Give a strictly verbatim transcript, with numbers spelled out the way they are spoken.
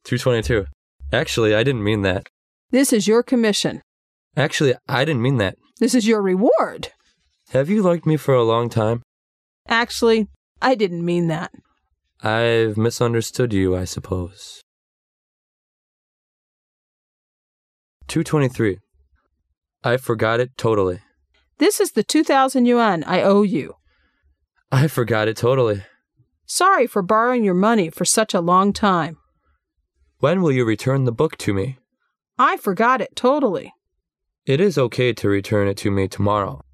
two twenty-two. Actually, I didn't mean that. This is your commission. Actually, I didn't mean that. This is your reward. Have you liked me for a long time? Actually, I didn't mean that. I've misunderstood you, I suppose. two twenty-three. I forgot it totally. This is the two thousand yuan I owe you. I forgot it totally. Sorry for borrowing your money for such a long time. When will you return the book to me? I forgot it totally. It is okay to return it to me tomorrow.